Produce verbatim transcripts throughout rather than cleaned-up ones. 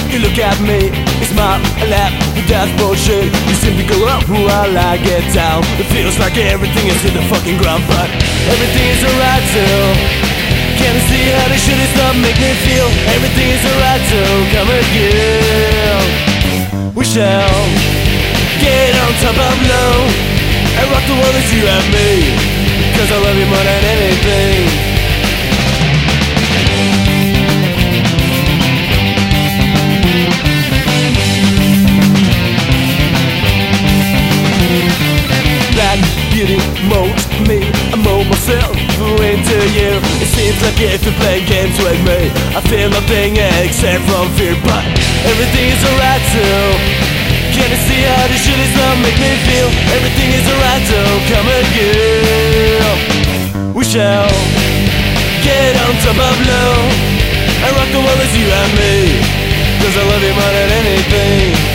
You look at me, you smile, I laugh, but that's bullshit. You simply go up while I get down. It feels like everything is in the fucking ground, but everything is alright too. Can't you see how this shit is not make me feel? Everything is alright too, come again. We shall get on top of low and rock the world as you and me, cause I love you more than anything. Beauty molds me, I mold myself into you. It seems like if you're playing games with me, I feel nothing except from fear, but everything is alright too. Can you see how this shit is not make me feel? Everything is alright too, come again. We shall get on top of low and rock the world as you and me, cause I love you more than anything.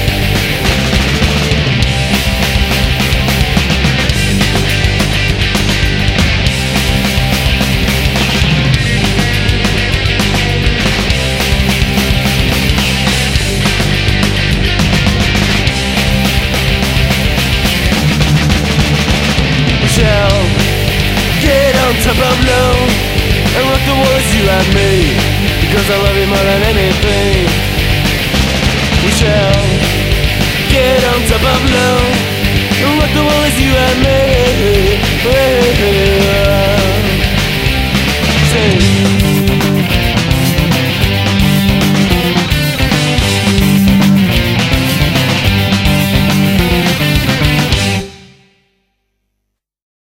Get on top of low and rock the world as you and me, because I love you more than anything. We shall get on top of low and rock the world as you and me.